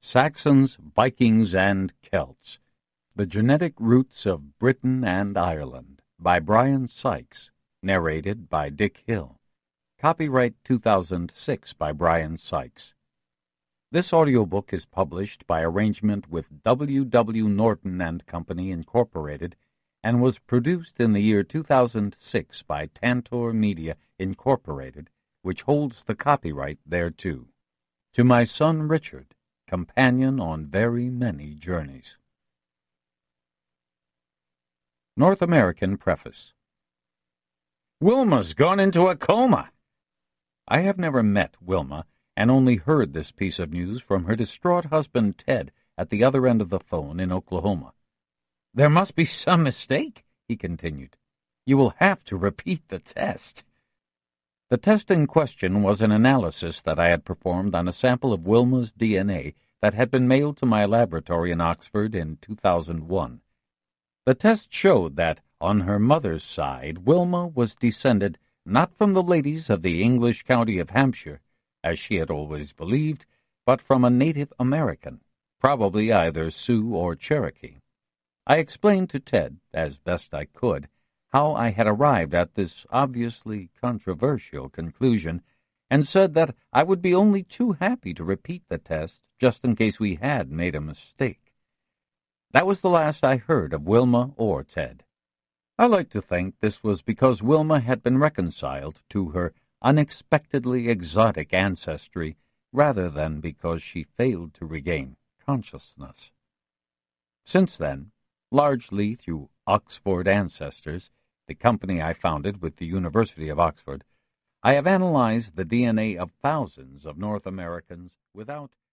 Saxons, Vikings, and Celts. The Genetic Roots of Britain and Ireland by Brian Sykes. Narrated by Dick Hill. Copyright 2006 by Brian Sykes. This audiobook is published by arrangement with W. W. Norton and Company, Incorporated, and was produced in the year 2006 by Tantor Media, Incorporated, which holds the copyright thereto. To my son Richard, companion on very many journeys. North American Preface. Wilma's gone into a coma. I have never met Wilma, and only heard this piece of news from her distraught husband Ted at the other end of the phone in Oklahoma. "There must be some mistake," he continued. "You will have to repeat the test." The test in question was an analysis that I had performed on a sample of Wilma's DNA that had been mailed to my laboratory in Oxford in 2001. The test showed that, on her mother's side, Wilma was descended not from the ladies of the English county of Hampshire, as she had always believed, but from a Native American, probably either Sioux or Cherokee. I explained to Ted, as best I could, how I had arrived at this obviously controversial conclusion, and said that I would be only too happy to repeat the test just in case we had made a mistake. That was the last I heard of Wilma or Ted. I like to think this was because Wilma had been reconciled to her unexpectedly exotic ancestry rather than because she failed to regain consciousness. Since then, largely through Oxford Ancestors, the company I founded with the University of Oxford, I have analyzed the DNA of thousands of North Americans without